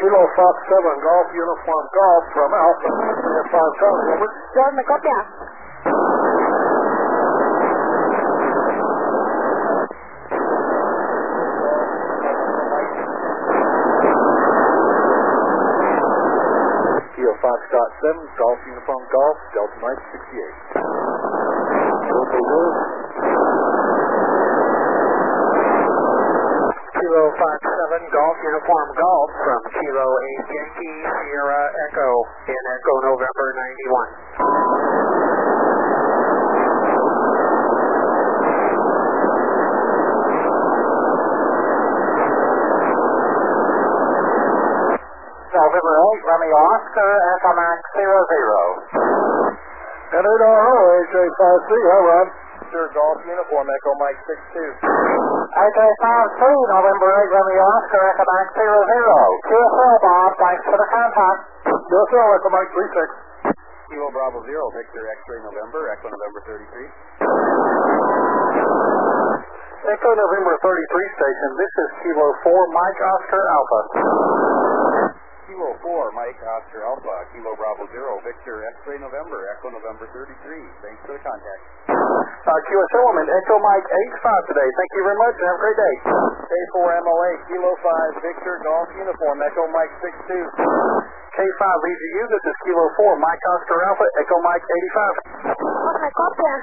Kilo Fox 7, Golf Uniform Golf from Alpha. Foxtrot, over. Jordan, me copia. Kilo Foxtrot 7, Golf Uniform Golf, Delta Mike 68. Kilo Fox 7, Golf Uniform Golf from Kilo 8 Yankee Sierra Echo in Echo November 91. November 8, Romeo Oscar, Echo Max 00. Entered our AJ53, hi Ron. Sure, Golf Uniform Echo Mike 62. AJ53, November 8, Romeo Oscar, Echo Max 00. QSL Bob, thanks for the contact. QSL Echo Mike 36. Kilo Bravo 0, Victor X-Ray November, Echo November 33. Echo November 33 station, this is Kilo 4, Mike Oscar Alpha. Kilo 4, Mike Oscar Alpha, Kilo Bravo 0, Victor X-Ray November, Echo November 33. Thanks for the contact. QS Element, Echo Mike 85 today. Thank you very much and have a great day. K4MOA, Kilo 5, Victor Golf Uniform, Echo Mike 62. K5 VGU, this is Kilo 4, Mike Oscar Alpha, Echo Mike 85. Okay, copia.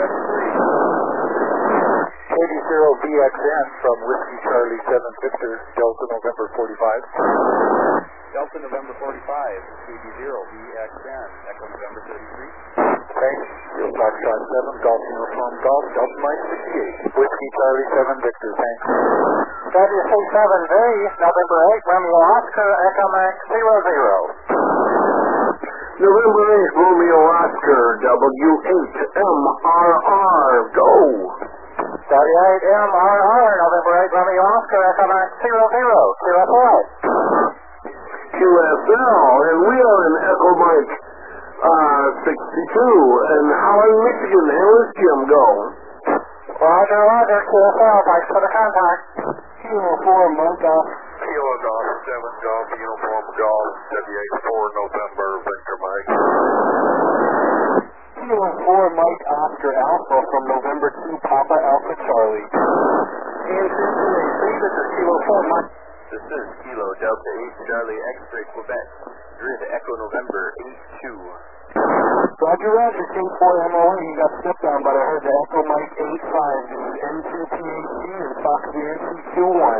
80VXN from Whiskey Charlie 7 Victor, Delta November 45. Delta November 45, KB0, VXN, Echo November 33. Thanks. Kilo Foxtrot 7, Golf Uniform Golf, Delta Mike 68. Whiskey Charlie 7 Victor, thanks. WC7V, November 8, Romeo Oscar, Echo Max 00. November 8, Romeo Oscar, W8MRR, go! W8MRR, November 8, Romeo Oscar, Echo Max 00. QSL. QSL, and we are in Echo Mike 62, and Holland, Michigan. How is Jim going? Roger, Roger, QSL, thanks for the contact. Kilo 4, Mike Golf. Kilo Golf 7, Golf Uniform Golf, W84 November, Victor Mike. Kilo 4, Mike Oscar Alpha from November 2, Papa Alpha Charlie. And this is Kilo 4, Mike. This is Kilo Delta 8 Charlie X-Ray Quebec, Grid Echo November 82. Roger, Roger, K4MOA, you got stepped down, but I heard the Echo Mike 85. This is N2PHC and Fox Yankee 21.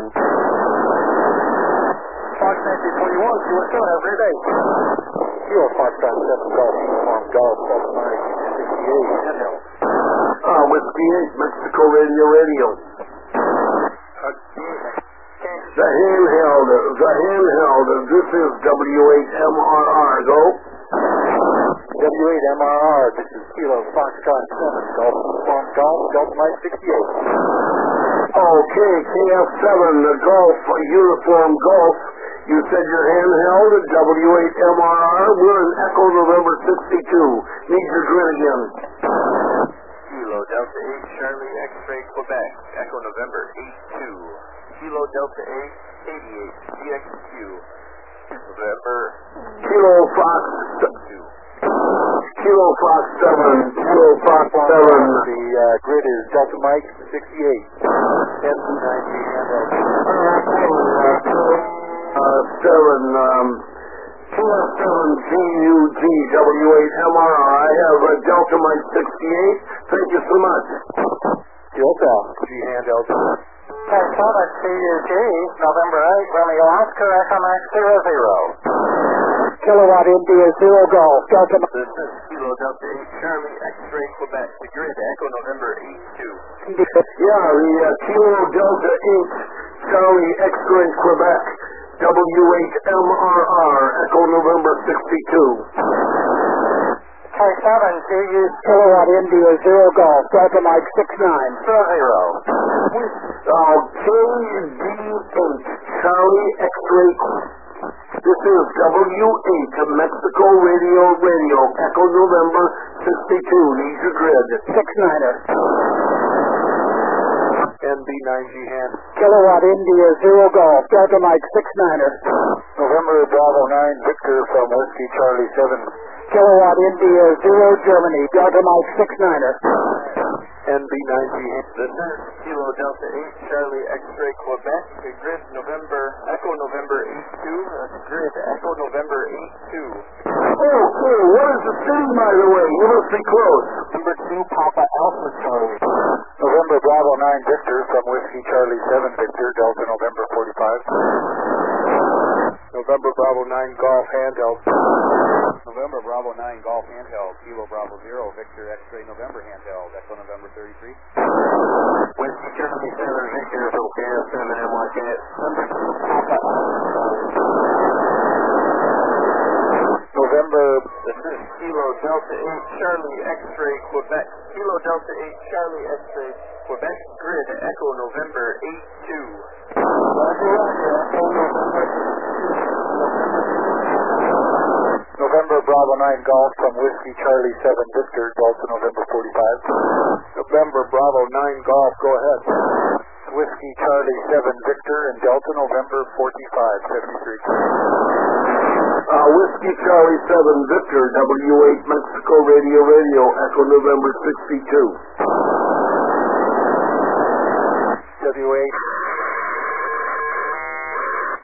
Fox Yankee 21, QSL, have a great day. Kilo Foxtrot 7, Golf Uniform Golf, Delta Mike 68, handheld. Whiskey 8, Mexico Radio. The handheld, this is W8MRR, go. W8MRR, this is Kilo Foxtrot 7, Golf Uniform Golf, Delta Mike 68. Okay, KF7, the Golf Uniform Golf. You said your handheld at W8MRR. We're in Echo November 62. Need your grid again. Kilo Delta 8 Charlie X-Ray Quebec, Echo November 82. Kilo Delta 8, 88, DXQ, November Kilo Fox 7, Kilo Fox 7. The grid is Delta Mike 68. MC19 QS7GUG W8MRR. I have a Delta Mike 68. Thank you so much. QSL, G handheld. K7 CUG, November 8, Romeo Oscar, Echo Max 00. Kilowatt India 0 Golf, Delta Mike. This is Kilo Delta 8 Charlie X-Ray Quebec, the grid Echo November 82. Yeah, the Kilo Delta 8 Charlie X-Ray Quebec, W8MRR, Echo November 62. K7 GU Kilowatt India 0 Golf, Delta Mike 69. 00. KD8 Charlie X-Ray. This is W8 Mexico Radio, Echo November 62. Need your grid. 69er. And NB9G hand. Kilowatt India 0 Golf, Delta Mike 69er. November Bravo 9 Victor from Whiskey Charlie 7. Kilowatt India 0 Germany, Delta Mike 69er. NB9G hand. This is Kilo Delta 8 Charlie X-Ray Quebec, grid November, Echo November 82, grid Echo November 82. Okay, what is the city, by the way? You must be close. Number 2 Papa Alpha Charlie. November Bravo 9 Victor from Whiskey Charlie 7 Victor, Delta November 45. November Bravo 9 Golf handheld. November Bravo 9 Golf handheld, Kilo Bravo 0 Victor X-Ray November handheld, Echo November 33. Whiskey Charlie 7 Victor from KS7 MYK. Number 2 Papa Alpha November. This is Kilo Delta 8 Charlie X-Ray Quebec. Kilo Delta 8 Charlie X-Ray Quebec, grid Echo November 82. November Bravo 9 Golf from Whiskey Charlie 7 Victor, Delta November 45. November Bravo 9 Golf, go ahead. Whiskey Charlie 7 Victor and Delta November 45, 73. Whiskey Charlie 7 Victor, W8 Mexico Radio, Echo November 62. W8